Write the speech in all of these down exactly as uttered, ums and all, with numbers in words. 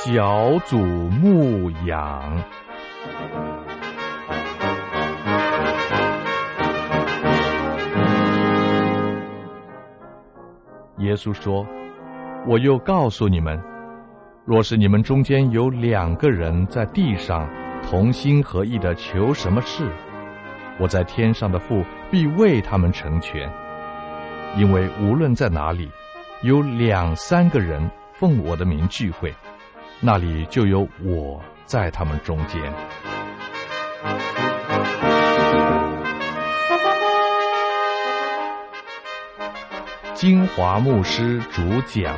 小组牧养。耶稣说，我又告诉你们，若是你们中间有两个人在地上同心合意的求什么事，我在天上的父必为他们成全。因为无论在哪里有两三个人奉我的名聚会，那里就有我在他们中间。金华牧师主讲。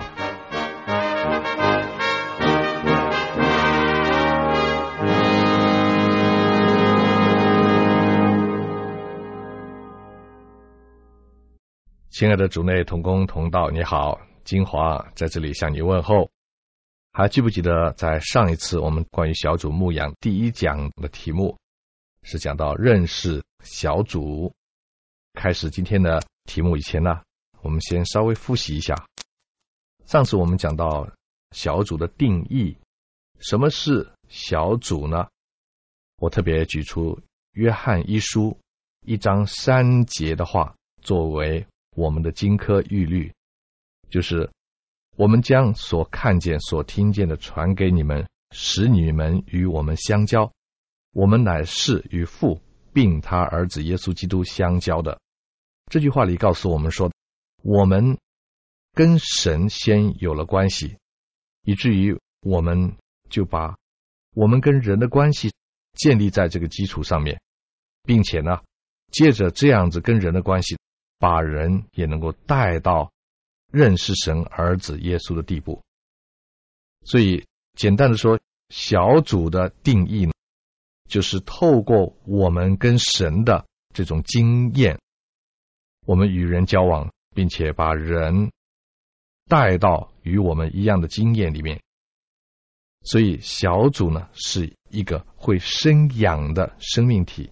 亲爱的主内同工同道，你好，金华在这里向你问候。还记不记得在上一次我们关于小组牧养第一讲的题目是讲到认识小组？开始今天的题目以前呢，我们先稍微复习一下。上次我们讲到小组的定义，什么是小组呢？我特别举出约翰一书一章三节的话作为我们的金科玉律，就是我们将所看见所听见的传给你们，使你们与我们相交，我们乃是与父并他儿子耶稣基督相交的。这句话里告诉我们说，我们跟神先有了关系，以至于我们就把我们跟人的关系建立在这个基础上面，并且呢，借着这样子跟人的关系，把人也能够带到认识神儿子耶稣的地步。所以简单的说，小组的定义呢，就是透过我们跟神的这种经验，我们与人交往，并且把人带到与我们一样的经验里面。所以小组呢，是一个会生养的生命体。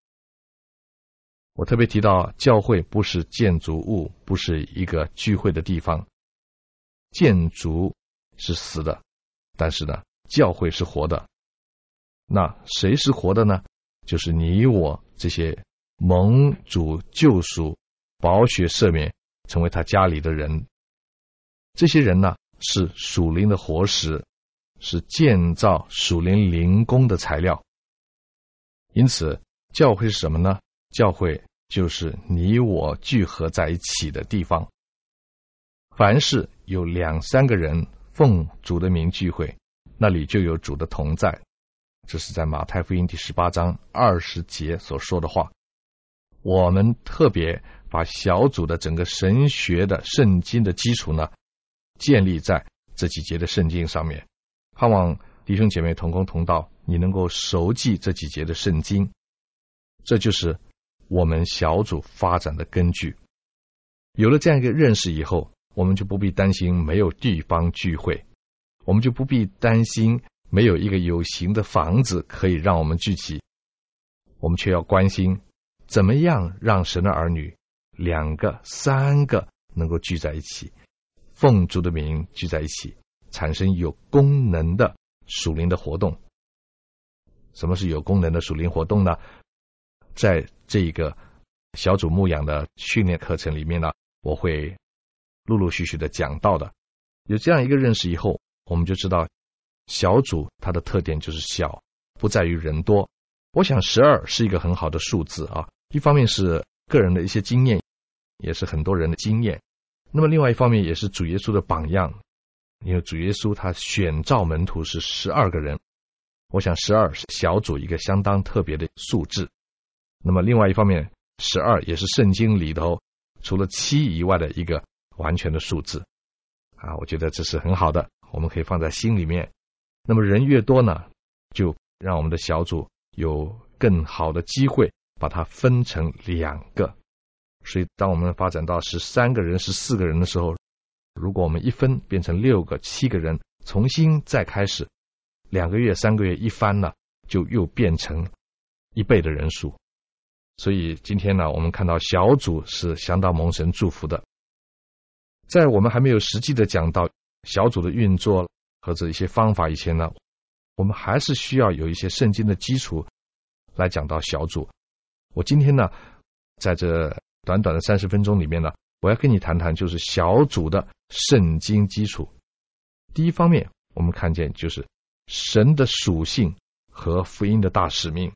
我特别提到，教会不是建筑物，不是一个聚会的地方。建筑是死的，但是呢，教会是活的。那谁是活的呢？就是你我这些蒙主救赎、宝血赦免，成为他家里的人。这些人呢，是属灵的活石，是建造属灵灵宫的材料。因此，教会是什么呢？教会就是你我聚合在一起的地方。凡是有两三个人奉主的名聚会，那里就有主的同在。这是在马太福音第十八章二十节所说的话。我们特别把小组的整个神学的圣经的基础呢，建立在这几节的圣经上面。盼望弟兄姐妹同工同道，你能够熟记这几节的圣经。这就是我们小组发展的根据。有了这样一个认识以后，我们就不必担心没有地方聚会，我们就不必担心没有一个有形的房子可以让我们聚集。我们却要关心怎么样让神的儿女两个三个能够聚在一起，奉主的名聚在一起，产生有功能的属灵的活动。什么是有功能的属灵活动呢？在这个小组牧养的训练课程里面呢，我会陆陆续续的讲到的。有这样一个认识以后，我们就知道小组它的特点就是小，不在于人多。我想十二是一个很好的数字啊，一方面是个人的一些经验，也是很多人的经验。那么另外一方面也是主耶稣的榜样，因为主耶稣他选召门徒是十二个人，我想十二是小组一个相当特别的数字。那么另外一方面，十二也是圣经里头除了七以外的一个完全的数字啊，我觉得这是很好的，我们可以放在心里面。那么人越多呢，就让我们的小组有更好的机会把它分成两个。所以当我们发展到十三个人、十四个人的时候，如果我们一分变成六个、七个人，重新再开始，两个月、三个月一翻了，就又变成一倍的人数。所以今天呢，我们看到小组是相当蒙神祝福的。在我们还没有实际的讲到小组的运作， 或者一些方法以前呢，我们还是需要有一些圣经的基础来讲到小组。我今天呢，在这短短的三十分钟里面呢，我要跟你谈谈就是小组的圣经基础。第一方面，我们看见就是神的属性和福音的大使命。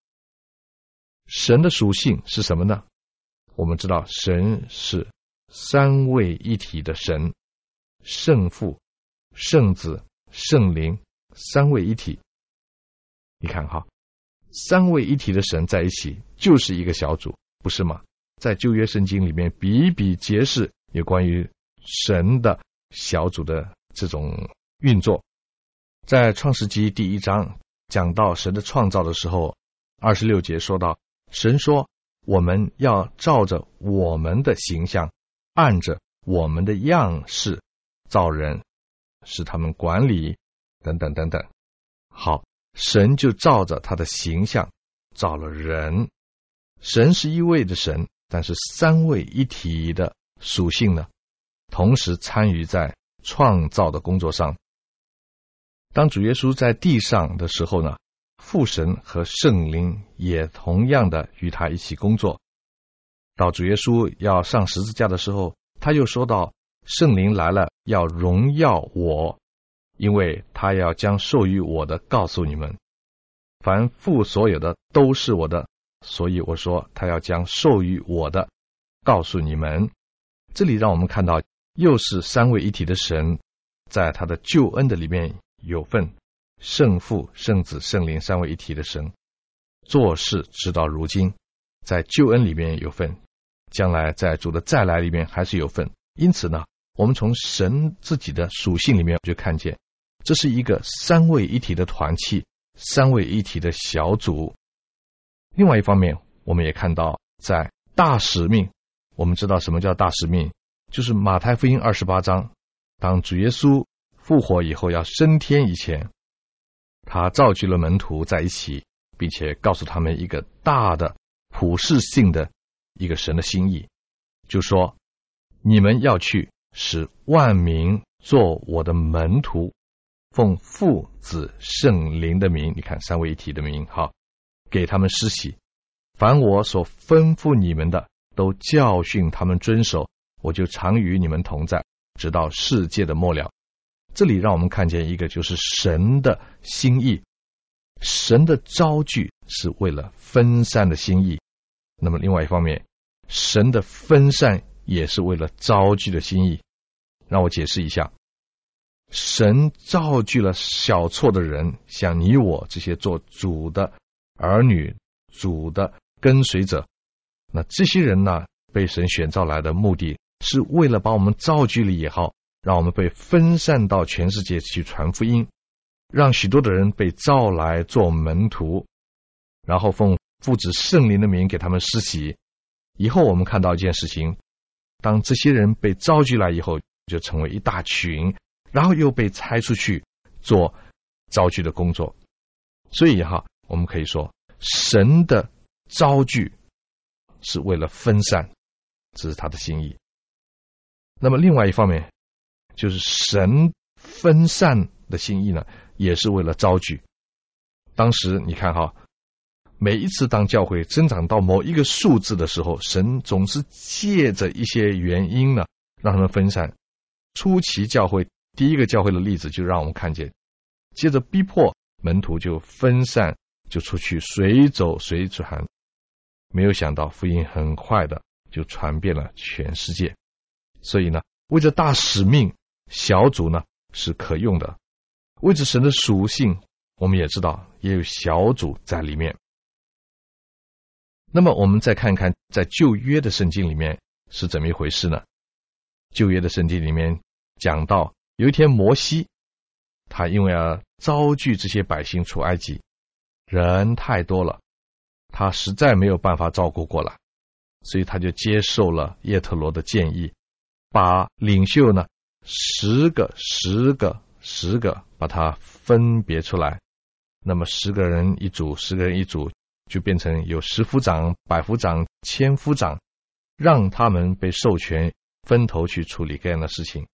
神的属性是什么呢？我们知道神是三位一体的神，圣父、圣子、圣灵，三位一体。你看哈，三位一体的神在一起就是一个小组，不是吗？在旧约圣经里面比比皆是有关于神的小组的这种运作。在创世纪第一章讲到神的创造的时候，二十六节说到，神说我们要照着我们的形象，按着我们的样式造人，使他们管理等等等等。好，神就照着他的形象造了人。神是一位的神，但是三位一体的属性呢，同时参与在创造的工作上。当主耶稣在地上的时候呢，父神和圣灵也同样的与他一起工作。到主耶稣要上十字架的时候，他又说到，圣灵来了要荣耀我，因为他要将授予我的告诉你们，凡父所有的都是我的，所以我说他要将授予我的告诉你们。这里让我们看到又是三位一体的神在他的救恩的里面有份，圣父、圣子、圣灵三位一体的神做事直到如今，在救恩里面有份，将来在主的再来里面还是有份。因此呢，我们从神自己的属性里面就看见，这是一个三位一体的团契，三位一体的小组。另外一方面，我们也看到在大使命，我们知道什么叫大使命，就是马太福音二十八章，当主耶稣复活以后要升天以前，他召集了门徒在一起，并且告诉他们一个大的普世性的一个神的心意，就说你们要去使万民做我的门徒，奉父子圣灵的名，你看三位一体的名，好，给他们施洗，凡我所吩咐你们的都教训他们遵守，我就常与你们同在，直到世界的末了。这里让我们看见一个就是神的心意，神的召聚是为了分散的心意，那么另外一方面，神的分散也是为了召聚的心意。让我解释一下，神召聚了小撮的人，像你我这些做主的儿女，主的跟随者，那这些人呢，被神选召来的目的是为了把我们召聚了以后，让我们被分散到全世界去传福音，让许多的人被召来做门徒，然后奉父子圣灵的名给他们施洗。以后我们看到一件事情，当这些人被召集来以后，就成为一大群，然后又被拆出去做召集的工作。所以哈，我们可以说神的召集是为了分散，这是他的心意。那么另外一方面，就是神分散的心意呢，也是为了召集。当时你看哈，每一次当教会增长到某一个数字的时候，神总是借着一些原因呢，让他们分散。初期教会第一个教会的例子就让我们看见，接着逼迫门徒就分散，就出去随走随传，没有想到福音很快的就传遍了全世界。所以呢，为着大使命，小组呢是可用的。为着神的属性，我们也知道也有小组在里面。那么我们再看看在旧约的圣经里面是怎么一回事呢？旧约的圣经里面讲到，有一天摩西，他因为要招聚这些百姓出埃及，人太多了，他实在没有办法照顾过来，所以他就接受了叶忒罗的建议，把领袖呢十个十个十个把它分别出来，那么十个人一组，十个人一组，就变成有十夫长、百夫长、千夫长，让他们被授权分头去处理各样的事情。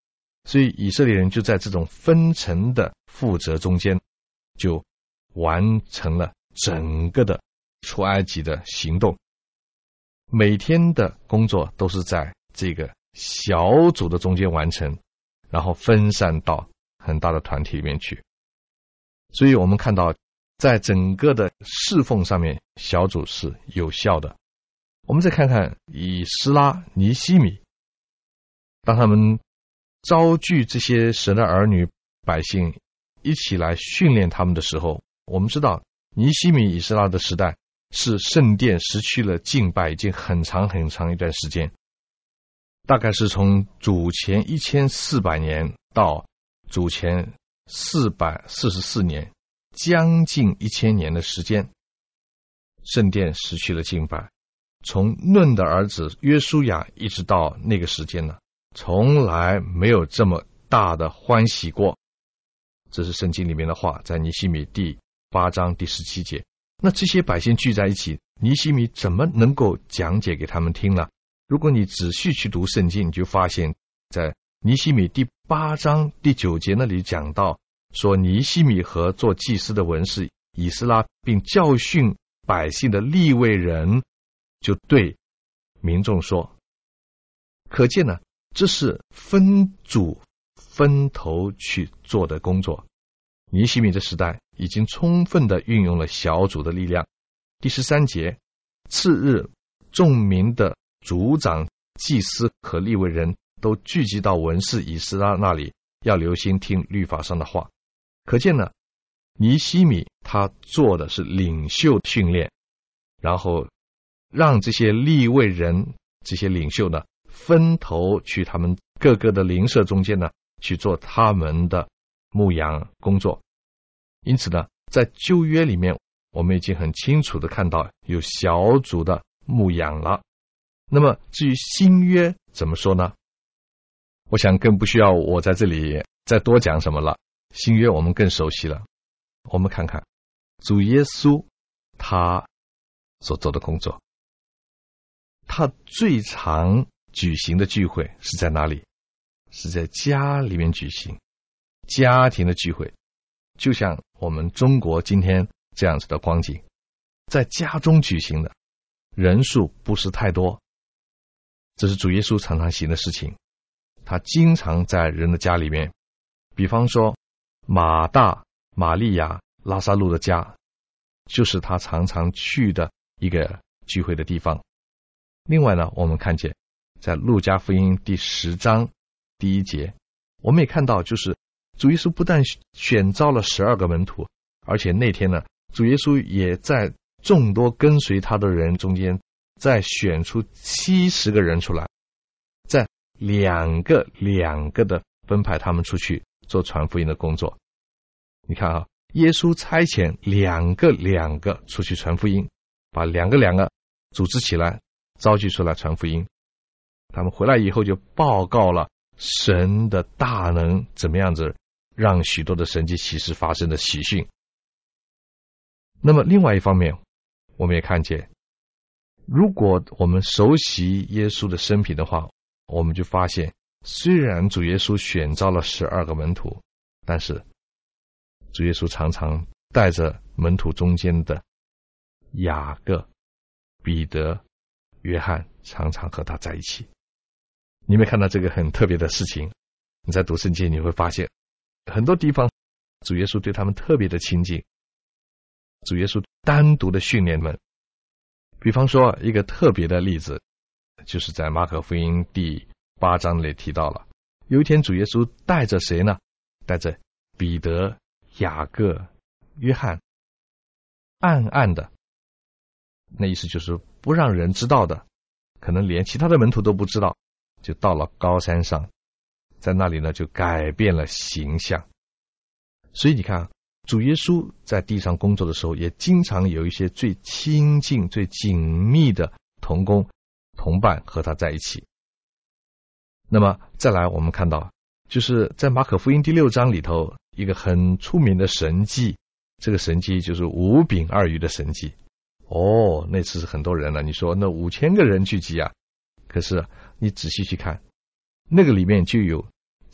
所以以色列人就在这种分层的负责中间，就完成了整个的出埃及的行动。每天的工作都是在这个小组的中间完成，然后分散到很大的团体里面去。所以我们看到在整个的侍奉上面，小组是有效的。我们再看看以斯拉、尼希米，当他们招聚这些神的儿女百姓一起来训练他们的时候，我们知道尼希米、以斯拉的时代是圣殿失去了敬拜已经很长很长一段时间，大概是从主前一千四百年到主前四百四十四年，将近一千年的时间，圣殿失去了敬拜。从嫩的儿子约书亚一直到那个时间呢，从来没有这么大的欢喜过。这是圣经里面的话，在尼希米第八章第十七节。那这些百姓聚在一起，尼希米怎么能够讲解给他们听呢？如果你仔细去读圣经，你就发现在尼希米第八章第九节那里讲到说，尼希米和做祭司的文士以斯拉并教训百姓的利未人，就对民众说，可见呢，这是分组分头去做的工作。尼希米的时代已经充分的运用了小组的力量。第十三节，次日众民的族长、祭司和利未人都聚集到文士以斯拉那里，要留心听律法上的话。可见呢，尼希米他做的是领袖训练，然后让这些利未人这些领袖呢分头去他们各个的邻舍中间呢去做他们的牧羊工作。因此呢，在旧约里面我们已经很清楚的看到有小组的牧养了。那么至于新约怎么说呢？我想更不需要我在这里再多讲什么了，新约我们更熟悉了。我们看看主耶稣他所做的工作，他最常举行的聚会是在哪里？是在家里面举行，家庭的聚会，就像我们中国今天这样子的光景，在家中举行的，人数不是太多，这是主耶稣常常行的事情。他经常在人的家里面，比方说马大、玛利亚、拉撒路的家，就是他常常去的一个聚会的地方。另外呢，我们看见在路加福音第十章第一节，我们也看到，就是主耶稣不但选召了十二个门徒，而且那天呢，主耶稣也在众多跟随他的人中间再选出七十个人出来，在两个两个的分派他们出去做传福音的工作。你看啊，耶稣差遣两个两个出去传福音，把两个两个组织起来，召集出来传福音。他们回来以后就报告了神的大能怎么样子让许多的神迹奇事发生的喜讯。那么另外一方面，我们也看见，如果我们熟悉耶稣的生平的话，我们就发现，虽然主耶稣选召了十二个门徒，但是主耶稣常常带着门徒中间的雅各、彼得、约翰常常和他在一起。你有没有看到这个很特别的事情？你在读圣经你会发现，很多地方主耶稣对他们特别的亲近，主耶稣单独的训练们。比方说一个特别的例子，就是在马可福音第八章里提到了，有一天主耶稣带着谁呢？带着彼得、雅各、约翰，暗暗的，那意思就是不让人知道的，可能连其他的门徒都不知道，就到了高山上，在那里呢就改变了形象。所以你看，主耶稣在地上工作的时候，也经常有一些最亲近最紧密的同工同伴和他在一起。那么再来我们看到，就是在马可福音第六章里头一个很出名的神迹，这个神迹就是五饼二鱼的神迹。哦，那次是很多人了，你说那五千个人聚集啊，可是你仔细去看，那个里面就有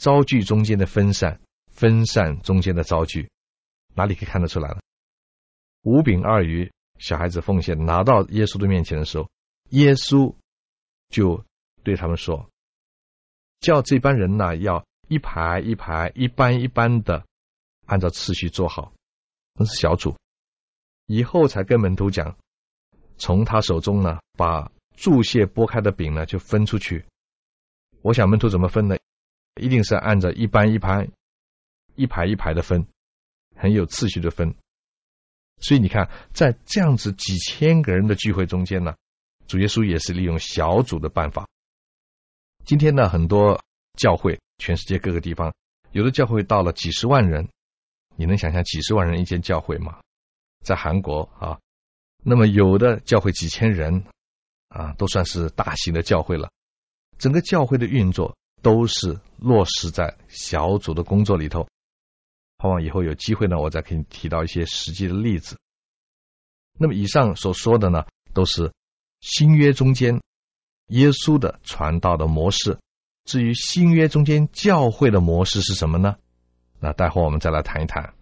招聚中间的分散，分散中间的招聚，哪里可以看得出来呢？五饼二鱼，小孩子奉献拿到耶稣的面前的时候，耶稣就对他们说，叫这班人呢要一排一排一班一班的按照次序做好，那是小组。以后才跟门徒讲，从他手中呢把注谢拨开的饼呢就分出去。我想门徒怎么分呢？一定是按照一班一排一排一排的分，很有次序的分。所以你看，在这样子几千个人的聚会中间呢，主耶稣也是利用小组的办法。今天呢，很多教会，全世界各个地方，有的教会到了几十万人，你能想象几十万人一间教会吗？在韩国啊，那么有的教会几千人啊，都算是大型的教会了。整个教会的运作都是落实在小组的工作里头。盼望以后有机会呢，我再给你提到一些实际的例子。那么以上所说的呢，都是新约中间耶稣的传道的模式。至于新约中间教会的模式是什么呢？那待会儿我们再来谈一谈。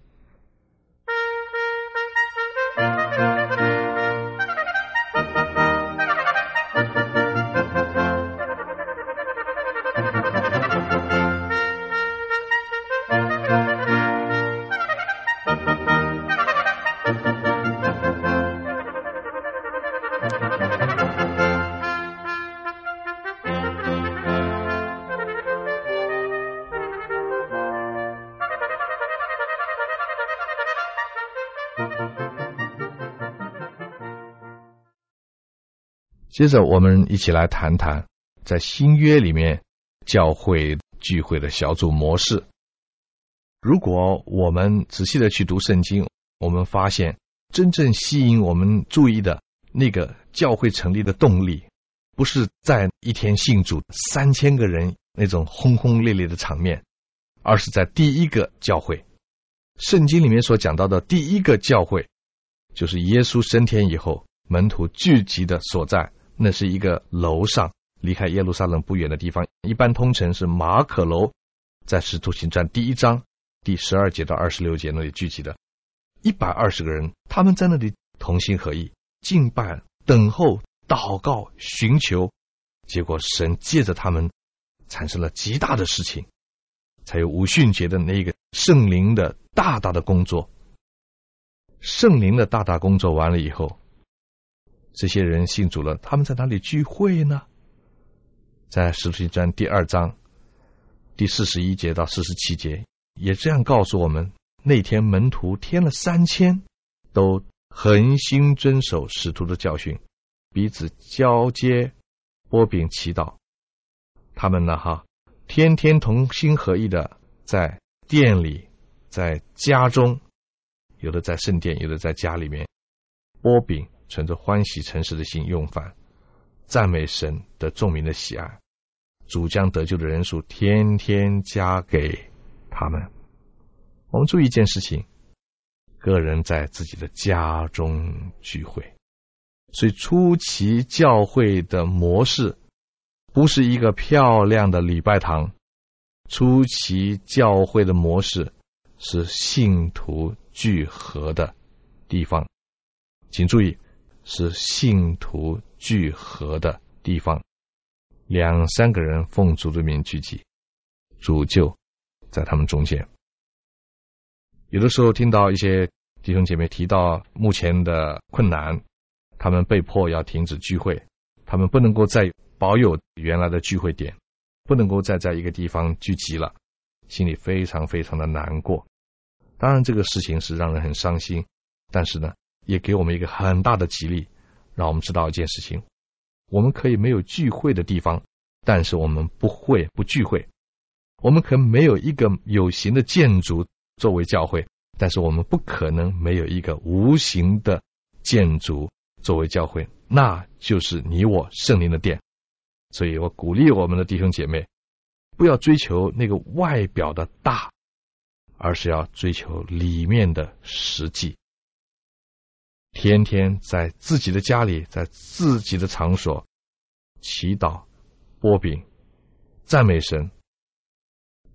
接着我们一起来谈谈在新约里面教会聚会的小组模式。如果我们仔细的去读圣经，我们发现真正吸引我们注意的那个教会成立的动力，不是在一天信主三千个人那种轰轰烈烈的场面，而是在第一个教会。圣经里面所讲到的第一个教会，就是耶稣升天以后门徒聚集的所在，那是一个楼上，离开耶路撒冷不远的地方，一般通称是马可楼，在使徒行传第一章第十二节到二十六节那里聚集的一百二十个人，他们在那里同心合意，敬拜、等候、祷告、寻求，结果神借着他们产生了极大的事情，才有五旬节的那个圣灵的大大的工作。圣灵的大大工作完了以后，这些人信主了，他们在哪里聚会呢？在使徒行传第二章第四十一节到四十七节也这样告诉我们，那天门徒添了三千，都恒心遵守使徒的教训，彼此交接，拨饼祈祷。他们呢哈，天天同心合意的在店里，在家中，有的在圣殿，有的在家里面拨饼，存着欢喜诚实的心用饭，赞美神的众民的喜爱，主将得救的人数天天加给他们。我们注意一件事情，个人在自己的家中聚会。所以初期教会的模式不是一个漂亮的礼拜堂，初期教会的模式是信徒聚合的地方。请注意，是信徒聚合的地方，两三个人奉主的名聚集，主就在他们中间。有的时候听到一些弟兄姐妹提到目前的困难，他们被迫要停止聚会，他们不能够再保有原来的聚会点，不能够再在一个地方聚集了，心里非常非常的难过。当然这个事情是让人很伤心，但是呢也给我们一个很大的激励，让我们知道一件事情，我们可以没有聚会的地方，但是我们不会不聚会。我们可能没有一个有形的建筑作为教会，但是我们不可能没有一个无形的建筑作为教会，那就是你我圣灵的殿。所以我鼓励我们的弟兄姐妹，不要追求那个外表的大，而是要追求里面的实际。天天在自己的家里，在自己的场所祈祷、拨饼、赞美神，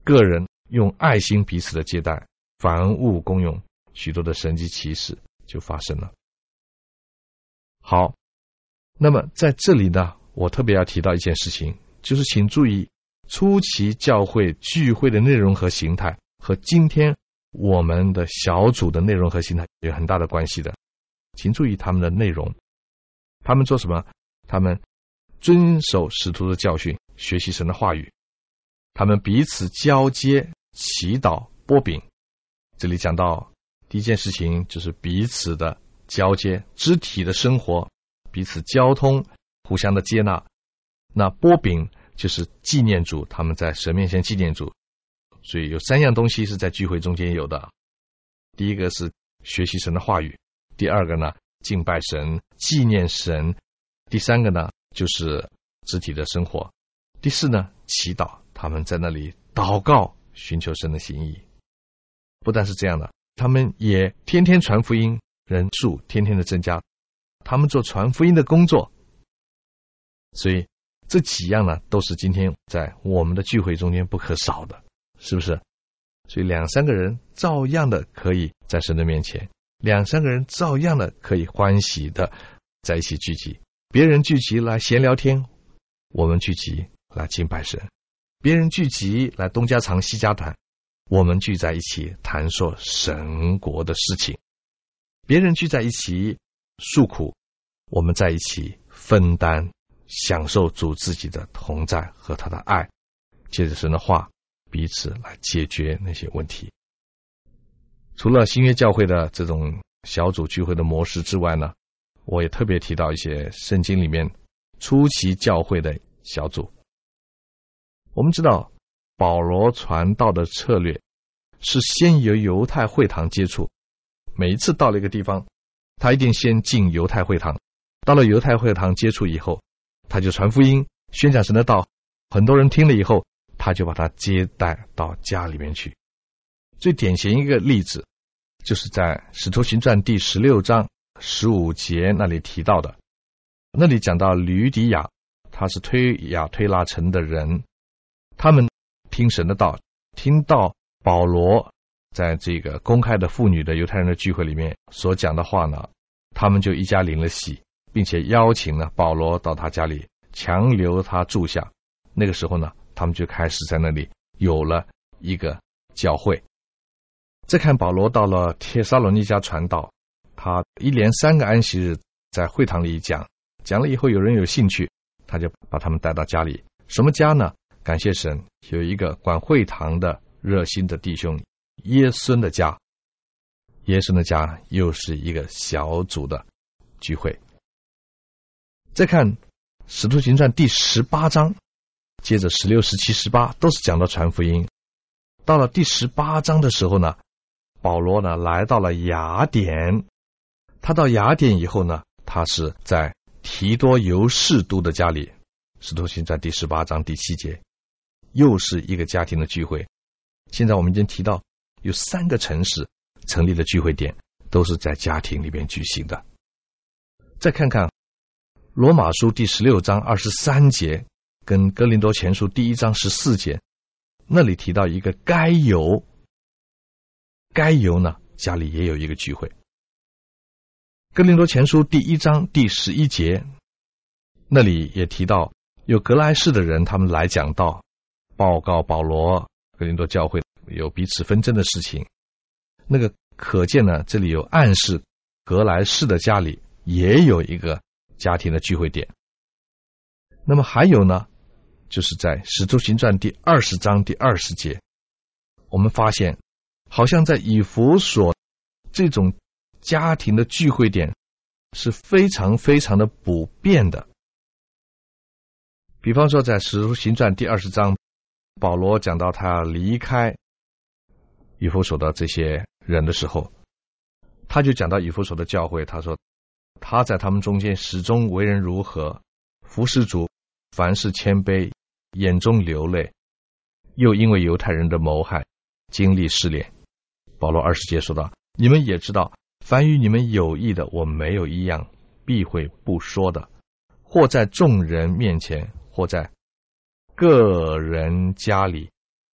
个人用爱心彼此的接待，凡物公用，许多的神迹奇事就发生了。好，那么在这里呢，我特别要提到一件事情，就是请注意初期教会聚会的内容和形态和今天我们的小组的内容和形态有很大的关系的。请注意他们的内容，他们做什么？他们遵守使徒的教训，学习神的话语，他们彼此交接、祈祷、擘饼。这里讲到第一件事情就是彼此的交接，肢体的生活，彼此交通，互相的接纳。那擘饼就是纪念主，他们在神面前纪念主。所以有三样东西是在聚会中间有的。第一个是学习神的话语，第二个呢敬拜神、纪念神，第三个呢就是肢体的生活，第四呢祈祷，他们在那里祷告，寻求神的心意。不但是这样的，他们也天天传福音，人数天天的增加，他们做传福音的工作。所以这几样呢都是今天在我们的聚会中间不可少的，是不是？所以两三个人照样的可以在神的面前，两三个人照样的可以欢喜的在一起聚集。别人聚集来闲聊天，我们聚集来敬拜神；别人聚集来东家长西家短，我们聚在一起谈说神国的事情；别人聚在一起诉苦，我们在一起分担，享受主自己的同在和他的爱，借着神的话彼此来解决那些问题。除了新约教会的这种小组聚会的模式之外呢，我也特别提到一些圣经里面初期教会的小组。我们知道保罗传道的策略是先由犹太会堂接触，每一次到了一个地方，他一定先进犹太会堂，到了犹太会堂接触以后，他就传福音，宣讲神的道，很多人听了以后，他就把他接待到家里面去。最典型一个例子就是在使徒行传第十六章十五节那里提到的，那里讲到吕底亚，他是推雅推拉城的人，他们听神的道，听到保罗在这个公开的妇女的犹太人的聚会里面所讲的话呢，他们就一家领了喜，并且邀请了保罗到他家里，强留他住下。那个时候呢，他们就开始在那里有了一个教会。再看保罗到了帖撒罗尼迦传道，他一连三个安息日在会堂里讲，讲了以后有人有兴趣，他就把他们带到家里。什么家呢？感谢神，有一个管会堂的热心的弟兄耶孙的家。耶孙的家又是一个小组的聚会。再看使徒行传第十八章，接着十六、十七、十八都是讲到传福音。到了第十八章的时候呢，保罗呢来到了雅典。他到雅典以后呢，他是在提多犹士都的家里。使徒行传第十八章第七节，又是一个家庭的聚会。现在我们已经提到有三个城市成立的聚会点都是在家庭里面举行的。再看看罗马书第十六章二十三节跟哥林多前书第一章十四节，那里提到一个该犹，该犹呢家里也有一个聚会。哥林多前书第一章第十一节，那里也提到有格莱士的人，他们来讲道，报告保罗哥林多教会有彼此纷争的事情。那个可见呢，这里有暗示格莱士的家里也有一个家庭的聚会点。那么还有呢，就是在使徒行传第二十章第二十节，我们发现好像在以弗所这种家庭的聚会点是非常非常的普遍的。比方说在使徒行传第二十章，保罗讲到他离开以弗所的这些人的时候，他就讲到以弗所的教会，他说他在他们中间始终为人如何，服侍主，凡事谦卑，眼中流泪，又因为犹太人的谋害经历试炼。保罗二十节说道，你们也知道，凡与你们有益的，我没有一样避讳不说的，或在众人面前，或在个人家里，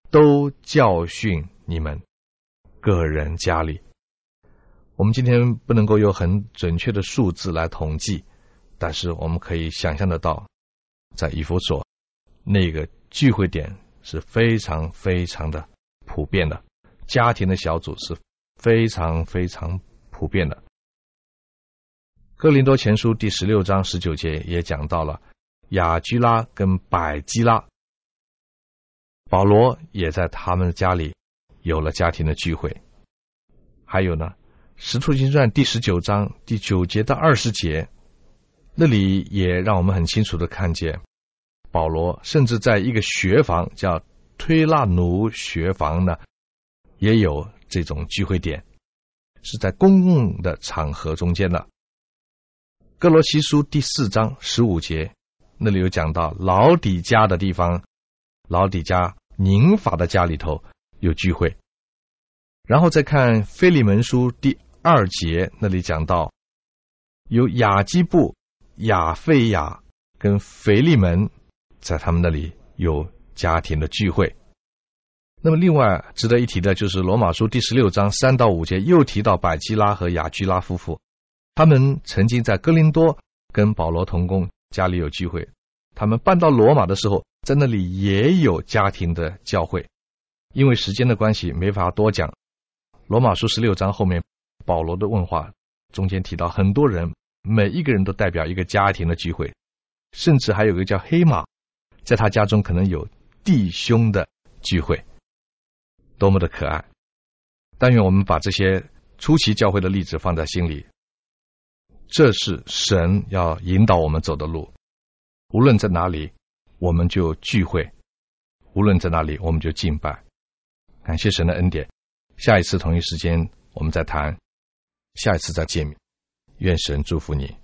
都教训你们个人家里。我们今天不能够有很准确的数字来统计，但是我们可以想象得到，在以弗所那个聚会点是非常非常的普遍的，家庭的小组是非常非常普遍的。哥林多前书第十六章十九节也讲到了雅居拉跟百基拉，保罗也在他们家里有了家庭的聚会。还有呢，使徒行传第十九章第九节到二十节，那里也让我们很清楚的看见，保罗甚至在一个学房叫推拉奴学房呢，也有这种聚会点，是在公共的场合中间的。哥罗西书第四章十五节，那里有讲到老底家的地方，老底家宁法的家里头有聚会。然后再看腓利门书第二节，那里讲到有雅基布、亚费亚跟腓利门在他们那里有家庭的聚会。那么另外值得一提的就是罗马书第十六章三到五节又提到百基拉和雅居拉夫妇，他们曾经在哥林多跟保罗同工，家里有聚会。他们搬到罗马的时候，在那里也有家庭的教会。因为时间的关系没法多讲，罗马书十六章后面保罗的问话中间提到很多人，每一个人都代表一个家庭的聚会，甚至还有个叫黑马，在他家中可能有弟兄的聚会，多么的可爱。但愿我们把这些初期教会的例子放在心里，这是神要引导我们走的路。无论在哪里我们就聚会，无论在哪里我们就敬拜。感谢神的恩典，下一次同一时间我们再谈，下一次再见面。愿神祝福你。